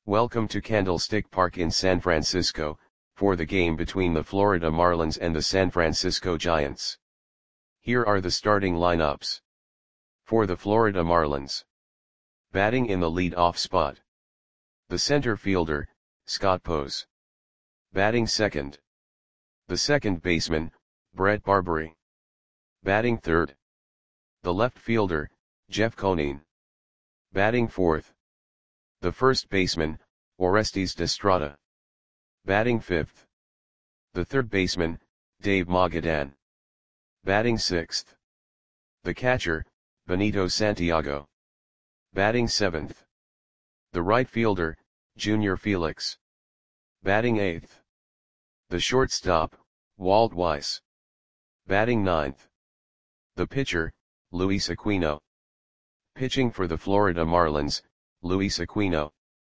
Welcome to Candlestick Park in San Francisco, for the game between the Florida Marlins and the San Francisco Giants. Here are the starting lineups. For the Florida Marlins. Batting in the lead-off spot. The center fielder, Scott Pose. Batting second. The second baseman, Brett Barberie. Batting third. The left fielder, Jeff Conine. Batting fourth. The first baseman, Orestes Destrada. Batting fifth. The third baseman, Dave Magadan. Batting sixth. The catcher, Benito Santiago. Batting seventh. The right fielder, Junior Felix. Batting eighth. The shortstop, Walt Weiss. Batting ninth. The pitcher, Luis Aquino. Pitching for the Florida Marlins, Luis Aquino.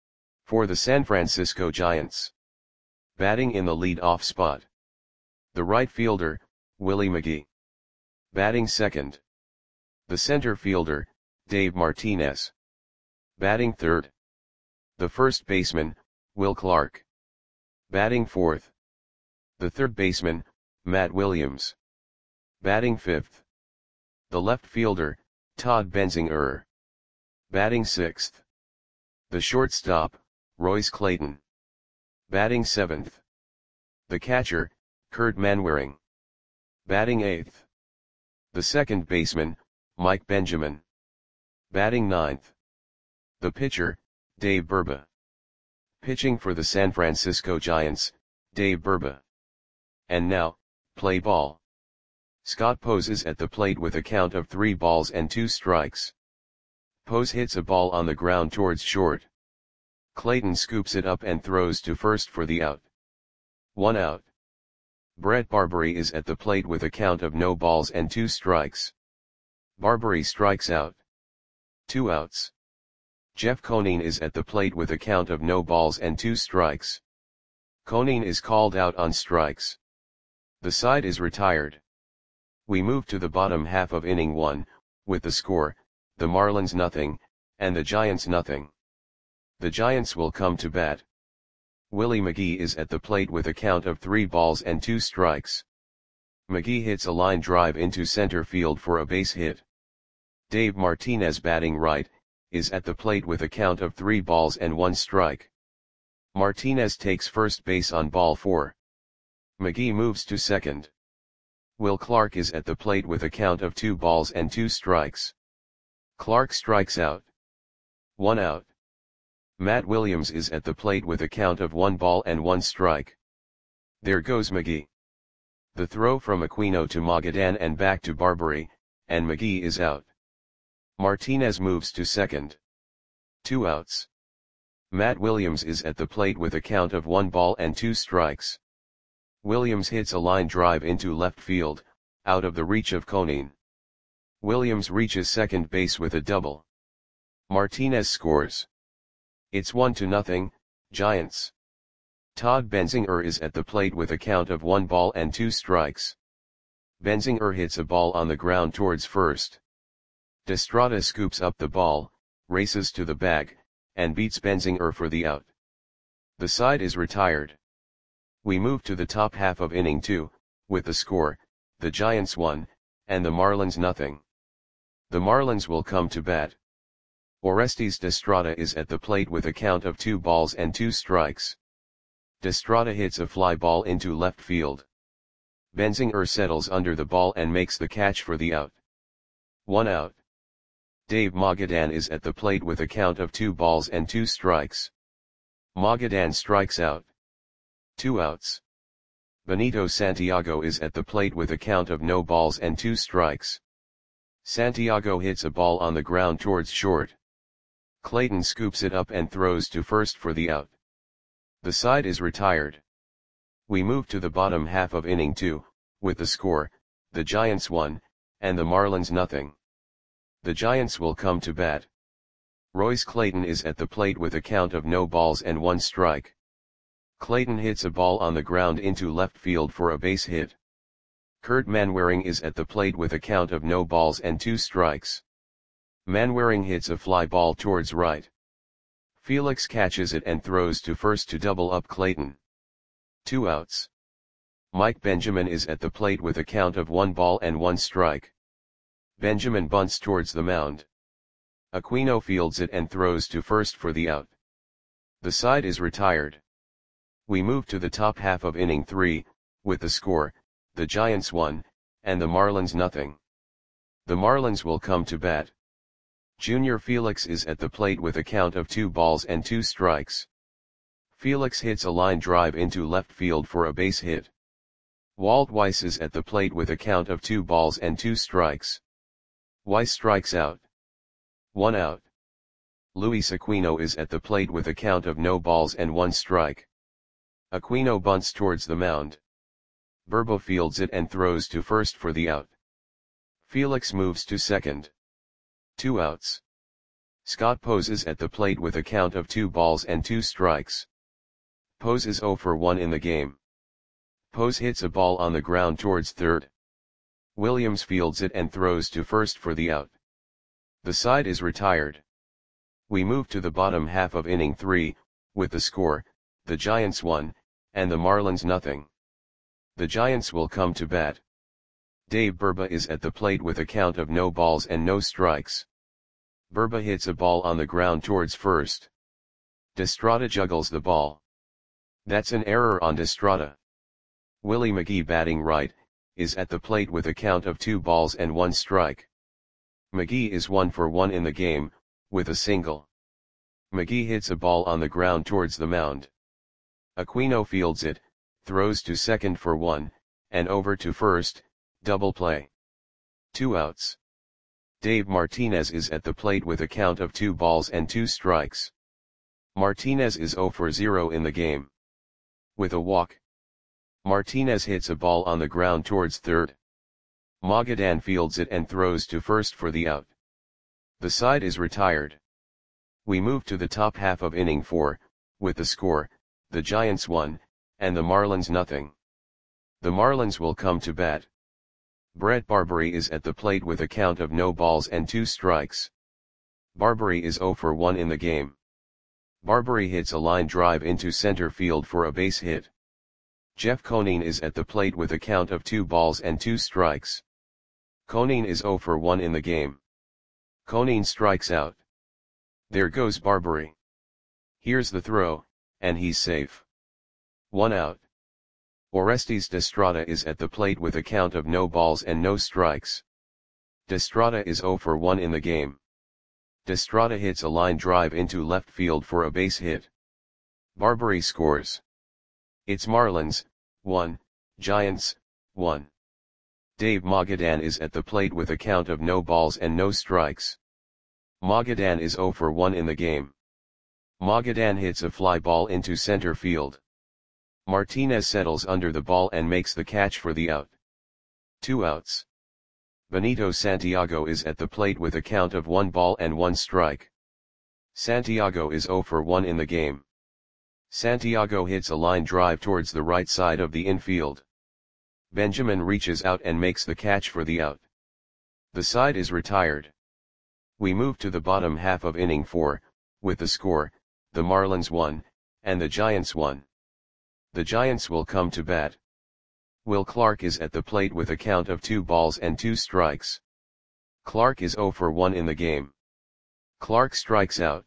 For the San Francisco Giants. Batting in the lead-off spot. The right fielder, Willie McGee. Batting second. The center fielder, Dave Martinez. Batting third. The first baseman, Will Clark. Batting fourth. The third baseman, Matt Williams. Batting fifth. The left fielder, Todd Benzinger. Batting sixth. The shortstop, Royce Clayton. Batting seventh. The catcher, Kurt Manwaring. Batting eighth. The second baseman, Mike Benjamin. Batting ninth. The pitcher, Dave Burba. Pitching for the San Francisco Giants, Dave Burba. And now, play ball. Scott Pose is at the plate with a count of 3 balls and 2 strikes. Pose hits a ball on the ground towards short. Clayton scoops it up and throws to first for the out. 1 out. Brett Barberie is at the plate with a count of no balls and 2 strikes. Barberie strikes out. 2 outs. Jeff Conine is at the plate with a count of no balls and 2 strikes. Conine is called out on strikes. The side is retired. We move to the bottom half of inning 1, with the score, the Marlins nothing, and the Giants nothing. The Giants will come to bat. Willie McGee is at the plate with a count of 3 balls and 2 strikes. McGee hits a line drive into center field for a base hit. Dave Martinez, batting right, is at the plate with a count of 3 balls and 1 strike. Martinez takes first base on ball 4. McGee moves to second. Will Clark is at the plate with a count of 2 balls and 2 strikes. Clark strikes out. 1 out. Matt Williams is at the plate with a count of 1 ball and 1 strike. There goes McGee. The throw from Aquino to Magadan and back to Barberie, and McGee is out. Martinez moves to second. 2 outs. Matt Williams is at the plate with a count of 1 ball and 2 strikes. Williams hits a line drive into left field, out of the reach of Conine. Williams reaches second base with a double. Martinez scores. It's 1-0, Giants. Todd Benzinger is at the plate with a count of 1 ball and 2 strikes. Benzinger hits a ball on the ground towards first. Destrada scoops up the ball, races to the bag, and beats Benzinger for the out. The side is retired. We move to the top half of inning 2, with the score, the Giants 1, and the Marlins nothing. The Marlins will come to bat. Orestes Destrada is at the plate with a count of 2 balls and 2 strikes. Destrada hits a fly ball into left field. Benzinger settles under the ball and makes the catch for the out. 1 out. Dave Magadan is at the plate with a count of 2 balls and 2 strikes. Magadan strikes out. 2 outs. Benito Santiago is at the plate with a count of no balls and 2 strikes. Santiago hits a ball on the ground towards short. Clayton scoops it up and throws to first for the out. The side is retired. We move to the bottom half of inning 2, with the score, the Giants 1, and the Marlins nothing. The Giants will come to bat. Royce Clayton is at the plate with a count of no balls and 1 strike. Clayton hits a ball on the ground into left field for a base hit. Kurt Manwaring is at the plate with a count of no balls and 2 strikes. Manwaring hits a fly ball towards right Felix catches it and throws to first to double up Clayton. 2 outs. Mike Benjamin is at the plate with a count of 1 ball and 1 strike. Benjamin bunts towards the mound. Aquino fields it and throws to first for the out. The side is retired. We move to the top half of inning 3, with the score, the Giants 1, and the Marlins nothing. The Marlins will come to bat. Junior Felix is at the plate with a count of 2 balls and 2 strikes. Felix hits a line drive into left field for a base hit. Walt Weiss is at the plate with a count of 2 balls and 2 strikes. Weiss strikes out. 1 out. Luis Aquino is at the plate with a count of no balls and 1 strike. Aquino bunts towards the mound. Burba fields it and throws to first for the out. Felix moves to second. 2 outs. Scott Pose is at the plate with a count of 2 balls and 2 strikes. Pose is 0 for 1 in the game. Pose hits a ball on the ground towards third. Williams fields it and throws to first for the out. The side is retired. We move to the bottom half of inning 3, with the score, the Giants 1, and the Marlins nothing. The Giants will come to bat. Dave Burba is at the plate with a count of no balls and no strikes. Burba hits a ball on the ground towards first. Destrada juggles the ball. That's an error on Destrada. Willie McGee, batting right, is at the plate with a count of 2 balls and 1 strike. McGee is 1 for 1 in the game, with a single. McGee hits a ball on the ground towards the mound. Aquino fields it, throws to second for 1, and over to first, double play. 2 outs. Dave Martinez is at the plate with a count of 2 balls and 2 strikes. Martinez is 0 for 0 in the game. With a walk, Martinez hits a ball on the ground towards third. Magadan fields it and throws to first for the out. The side is retired. We move to the top half of inning 4, with the score, the Giants 1, and the Marlins nothing. The Marlins will come to bat. Brett Barbary is at the plate with a count of no balls and 2 strikes. Barbary is 0 for 1 in the game. Barbary hits a line drive into center field for a base hit. Jeff Conine is at the plate with a count of 2 balls and 2 strikes. Conine is 0 for 1 in the game. Conine strikes out. There goes Barbary. Here's the throw, and he's safe. 1 out. Orestes Destrada is at the plate with a count of no balls and no strikes. Destrada is 0 for 1 in the game. Destrada hits a line drive into left field for a base hit. Barbary scores. It's Marlins, 1, Giants, 1. Dave Magadan is at the plate with a count of no balls and no strikes. Magadan is 0 for 1 in the game. Magadan hits a fly ball into center field. Martinez settles under the ball and makes the catch for the out. 2 outs. Benito Santiago is at the plate with a count of 1 ball and 1 strike. Santiago is 0 for 1 in the game. Santiago hits a line drive towards the right side of the infield. Benjamin reaches out and makes the catch for the out. The side is retired. We move to the bottom half of inning 4, with the score, the Marlins 1, and the Giants 1. The Giants will come to bat. Will Clark is at the plate with a count of 2 balls and 2 strikes. Clark is 0 for 1 in the game. Clark strikes out.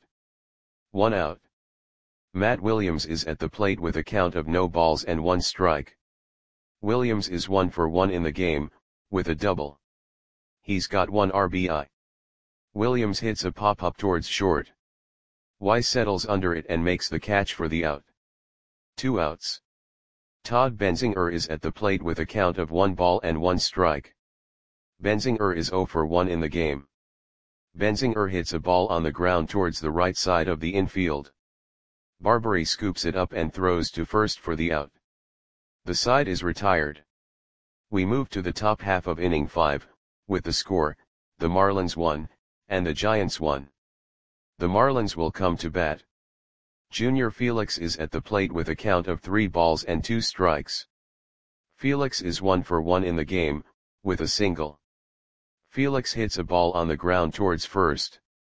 1 out. Matt Williams is at the plate with a count of no balls and 1 strike. Williams is 1 for 1 in the game, with a double. He's got 1 RBI. Williams hits a pop-up towards short. Weiss settles under it and makes the catch for the out. 2 outs. Todd Benzinger is at the plate with a count of 1 ball and 1 strike. Benzinger is 0 for 1 in the game. Benzinger hits a ball on the ground towards the right side of the infield. Barbary scoops it up and throws to first for the out. The side is retired. We move to the top half of inning 5, with the score, the Marlins 1, and the Giants 1. The Marlins will come to bat. Junior Felix is at the plate with a count of 3 balls and 2 strikes. Felix is 1 for 1 in the game, with a single. Felix hits a ball on the ground towards first.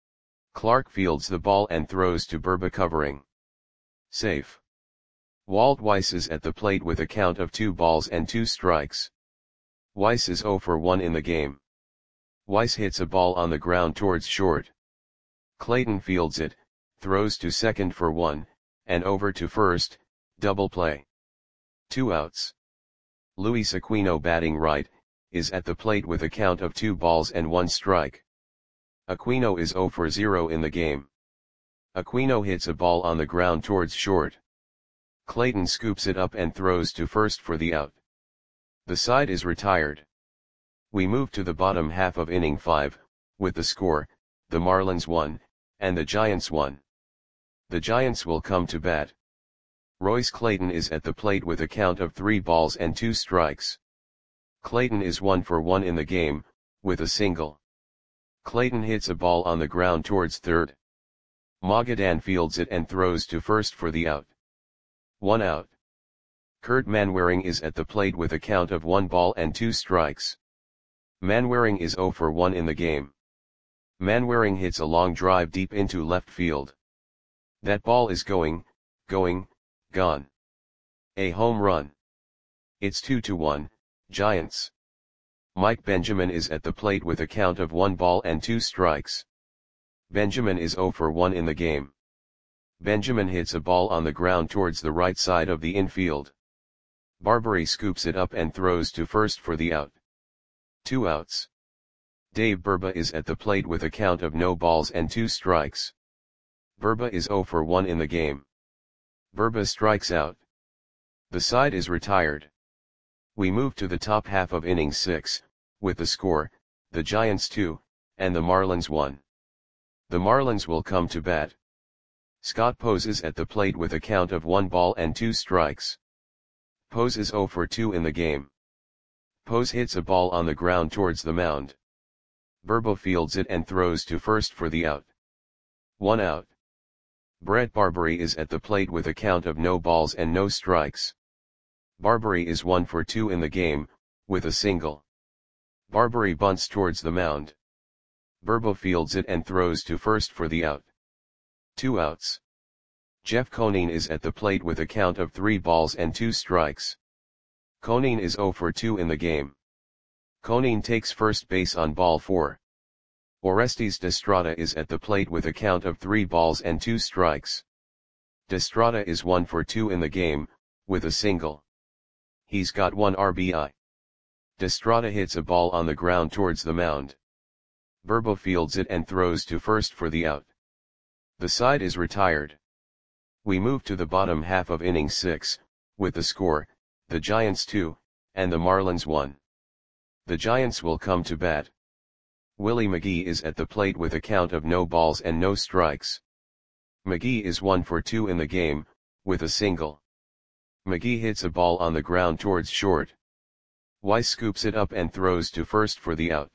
Clark fields the ball and throws to Burba covering. Safe. Walt Weiss is at the plate with a count of 2 balls and 2 strikes. Weiss is 0 for 1 in the game. Weiss hits a ball on the ground towards short. Clayton fields it, throws to second for 1, and over to first, double play. 2 outs. Luis Aquino batting right, is at the plate with a count of 2 balls and 1 strike. Aquino is 0 for 0 in the game. Aquino hits a ball on the ground towards short. Clayton scoops it up and throws to first for the out. The side is retired. We move to the bottom half of inning 5, with the score, the Marlins 1, and the Giants 1. The Giants will come to bat. Royce Clayton is at the plate with a count of 3 balls and 2 strikes. Clayton is 1 for 1 in the game, with a single. Clayton hits a ball on the ground towards third. Magadan fields it and throws to first for the out. 1 out. Kurt Manwaring is at the plate with a count of 1 ball and 2 strikes. Manwaring is 0 for 1 in the game. Manwaring hits a long drive deep into left field. That ball is gone. A home run. It's 2-1, Giants. Mike Benjamin is at the plate with a count of 1 ball and 2 strikes. Benjamin is 0 for 1 in the game. Benjamin hits a ball on the ground towards the right side of the infield. Barbary scoops it up and throws to first for the out. 2 outs. Dave Burba is at the plate with a count of no balls and 2 strikes. Burba is 0 for 1 in the game. Burba strikes out. The side is retired. We move to the top half of inning 6, with the score, the Giants 2, and the Marlins 1. The Marlins will come to bat. Scott Pose is at the plate with a count of 1 ball and 2 strikes. Pose is 0 for 2 in the game. Pose hits a ball on the ground towards the mound. Burba fields it and throws to first for the out. 1 out. Brett Barbary is at the plate with a count of no balls and no strikes. Barbary is 1 for 2 in the game, with a single. Barbary bunts towards the mound. Burba fields it and throws to first for the out. 2 outs. Jeff Conine is at the plate with a count of 3 balls and 2 strikes. Conine is 0 for 2 in the game. Conine takes first base on ball 4. Orestes Destrada is at the plate with a count of 3 balls and 2 strikes. Destrada is 1 for 2 in the game, with a single. He's got 1 RBI. Destrada hits a ball on the ground towards the mound. Burba fields it and throws to first for the out. The side is retired. We move to the bottom half of inning 6, with the score, the Giants 2, and the Marlins 1. The Giants will come to bat. Willie McGee is at the plate with a count of no balls and no strikes. McGee is 1 for 2 in the game, with a single. McGee hits a ball on the ground towards short. Weiss scoops it up and throws to first for the out.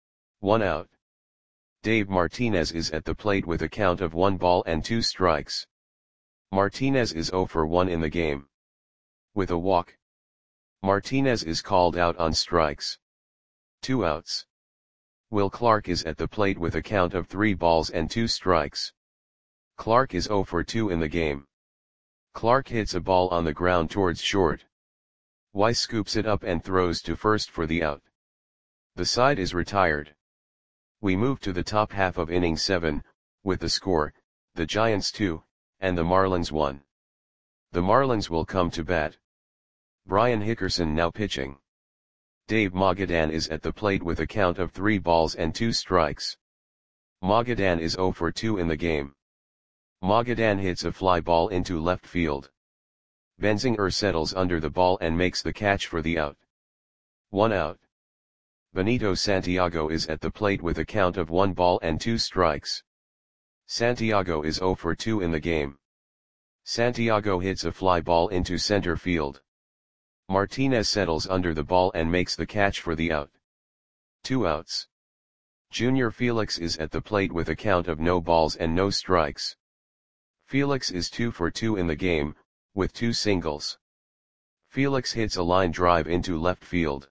1 out. Dave Martinez is at the plate with a count of 1 ball and 2 strikes. Martinez is 0 for 1 in the game. With a walk. Martinez is called out on strikes. 2 outs. Will Clark is at the plate with a count of 3 balls and 2 strikes. Clark is 0 for 2 in the game. Clark hits a ball on the ground towards short. Weiss scoops it up and throws to first for the out. The side is retired. We move to the top half of inning 7, with the score, the Giants 2, and the Marlins 1. The Marlins will come to bat. Brian Hickerson now pitching. Dave Magadan is at the plate with a count of 3 balls and 2 strikes. Magadan is 0 for 2 in the game. Magadan hits a fly ball into left field. Benzinger settles under the ball and makes the catch for the out. 1 out. Benito Santiago is at the plate with a count of 1 ball and 2 strikes. Santiago is 0 for 2 in the game. Santiago hits a fly ball into center field. Martinez settles under the ball and makes the catch for the out. 2 outs. Junior Felix is at the plate with a count of no balls and no strikes. Felix is 2 for 2 in the game, with 2 singles. Felix hits a line drive into left field.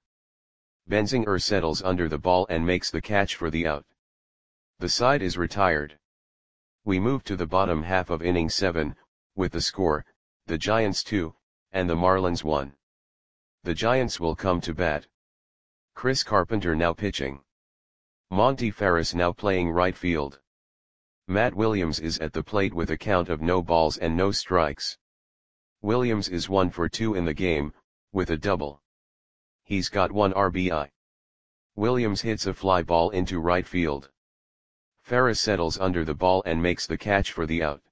Benzinger settles under the ball and makes the catch for the out. The side is retired. We move to the bottom half of inning 7, with the score, the Giants 2, and the Marlins 1. The Giants will come to bat. Chris Carpenter now pitching. Monty Ferris now playing right field. Matt Williams is at the plate with a count of no balls and no strikes. Williams is 1 for 2 in the game, with a double. He's got 1 RBI. Williams hits a fly ball into right field. Ferris settles under the ball and makes the catch for the out.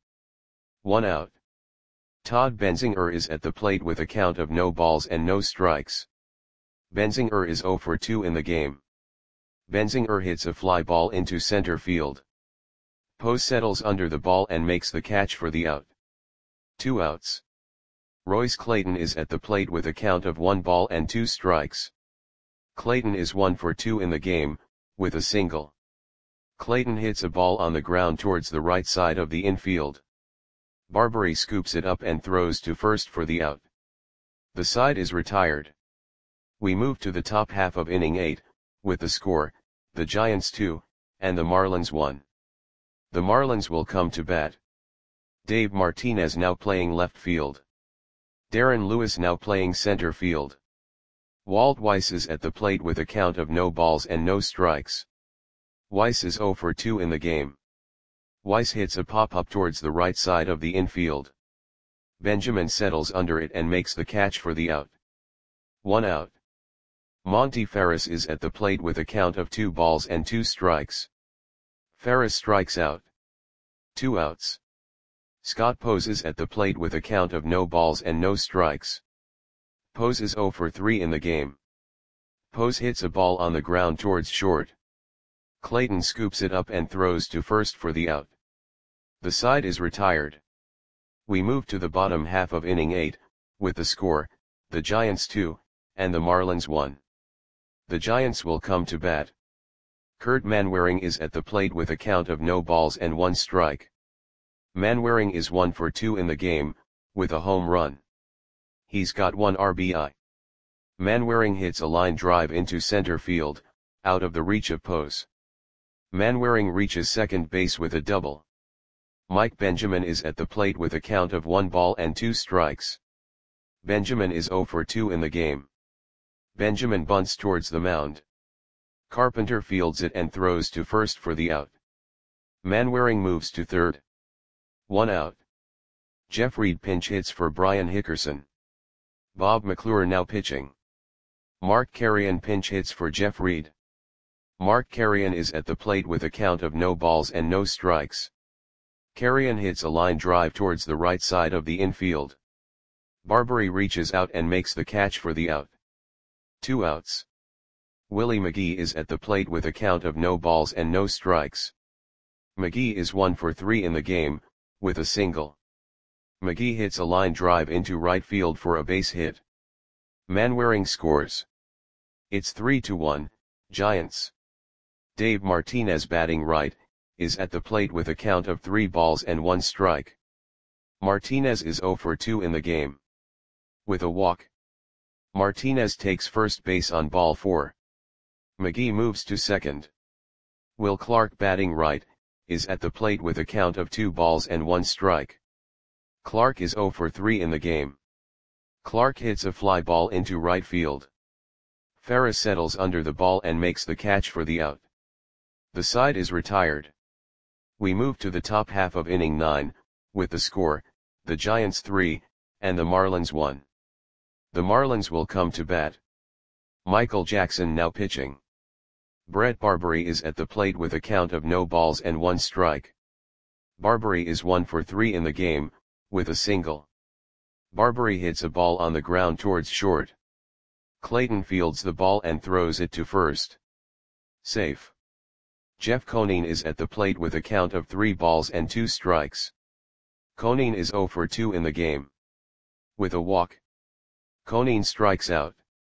1 out. Todd Benzinger is at the plate with a count of no balls and no strikes. Benzinger is 0 for 2 in the game. Benzinger hits a fly ball into center field. Pose settles under the ball and makes the catch for the out. 2 outs. Royce Clayton is at the plate with a count of 1 ball and 2 strikes. Clayton is 1 for 2 in the game, with a single. Clayton hits a ball on the ground towards the right side of the infield. Barbary scoops it up and throws to first for the out. The side is retired. We move to the top half of inning 8, with the score, the Giants 2, and the Marlins 1. The Marlins will come to bat. Dave Martinez now playing left field. Darren Lewis now playing center field. Walt Weiss is at the plate with a count of no balls and no strikes. Weiss is 0 for 2 in the game. Weiss hits a pop-up towards the right side of the infield. Benjamin settles under it and makes the catch for the out. 1 out. Monty Ferris is at the plate with a count of 2 balls and 2 strikes. Ferris strikes out. 2 outs. Scott Pose is at the plate with a count of no balls and no strikes. Pose is 0 for 3 in the game. Pose hits a ball on the ground towards short. Clayton scoops it up and throws to first for the out. The side is retired. We move to the bottom half of inning 8, with the score, the Giants 2, and the Marlins 1. The Giants will come to bat. Kurt Manwaring is at the plate with a count of no balls and 1 strike. Manwaring is 1 for 2 in the game, with a home run. He's got 1 RBI. Manwaring hits a line drive into center field, out of the reach of Pose. Manwaring reaches second base with a double. Mike Benjamin is at the plate with a count of 1 ball and 2 strikes. Benjamin is 0 for 2 in the game. Benjamin bunts towards the mound. Carpenter fields it and throws to first for the out. Manwaring moves to third. 1 out. Jeff Reed pinch hits for Brian Hickerson. Bob McClure now pitching. Mark Carrion pinch hits for Jeff Reed. Mark Carrion is at the plate with a count of no balls and no strikes. Carrion hits a line drive towards the right side of the infield. Barbary reaches out and makes the catch for the out. 2 outs. Willie McGee is at the plate with a count of no balls and no strikes. McGee is 1 for 3 in the game, with a single. McGee hits a line drive into right field for a base hit. Manwaring scores. It's 3-1, Giants. Dave Martinez batting right, is at the plate with a count of 3 balls and 1 strike. Martinez is 0 for 2 in the game. With a walk. Martinez takes first base on ball 4. McGee moves to second. Will Clark batting right, is at the plate with a count of 2 balls and 1 strike. Clark is 0 for 3 in the game. Clark hits a fly ball into right field. Ferris settles under the ball and makes the catch for the out. The side is retired. We move to the top half of inning 9, with the score, the Giants 3, and the Marlins 1. The Marlins will come to bat. Michael Jackson now pitching. Brett Barbary is at the plate with a count of no balls and 1 strike. Barbary is 1 for 3 in the game, with a single. Barbary hits a ball on the ground towards short. Clayton fields the ball and throws it to first. Safe. Jeff Conine is at the plate with a count of 3 balls and 2 strikes. Conine is 0 for 2 in the game. With a walk. Conine strikes out.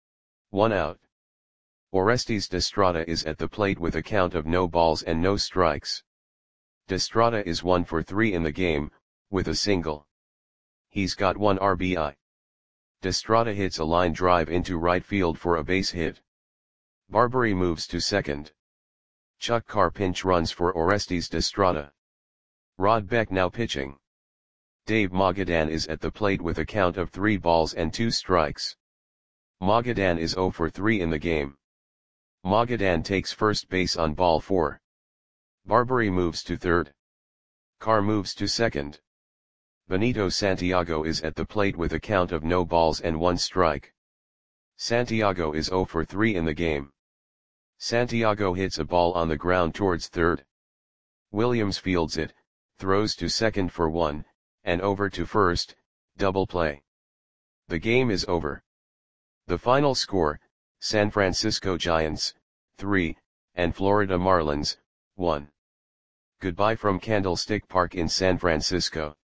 1 out. Orestes Destrada is at the plate with a count of no balls and no strikes. Destrada is 1 for 3 in the game, with a single. He's got 1 RBI. Destrada hits a line drive into right field for a base hit. Barbary moves to second. Chuck Carr pinch runs for Orestes Destrada. Rod Beck now pitching. Dave Magadan is at the plate with a count of 3 balls and 2 strikes. Magadan is 0 for 3 in the game. Magadan takes first base on ball 4. Barbary moves to third. Carr moves to second. Benito Santiago is at the plate with a count of no balls and 1 strike. Santiago is 0 for 3 in the game. Santiago hits a ball on the ground towards third. Williams fields it, throws to second for 1, and over to first, double play. The game is over. The final score, San Francisco Giants, 3, and Florida Marlins, 1. Goodbye from Candlestick Park in San Francisco.